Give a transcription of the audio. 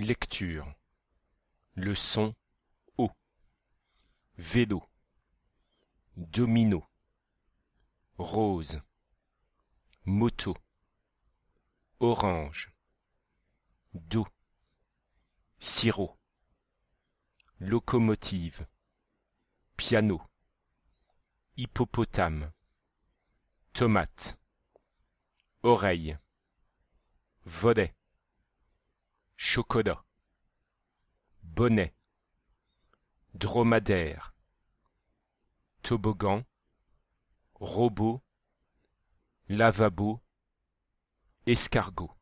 Lecture. Le son O. Vélo. Domino. Rose. Moto. Orange. Dos. Sirop. Locomotive. Piano. Hippopotame. Tomate. Oreille. Volet. Chocolat. Bonnet. Dromadaire. Toboggan. Robot. Lavabo. Escargot.